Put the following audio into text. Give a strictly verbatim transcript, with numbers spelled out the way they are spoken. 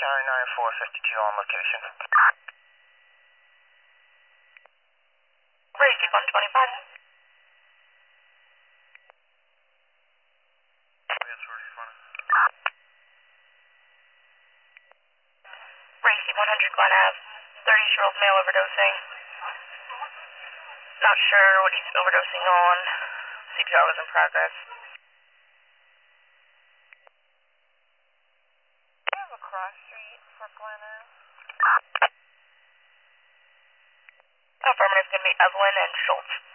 Charlie nine four fifty-two on location. Racy one twenty-five. Racy one hundred Glen Ave. thirty-year-old male overdosing. Not sure what he's overdosing on. C P R was in progress. Do you have a cross street for Glen Ave? Affirmative, going to be Evelyn and Schultz.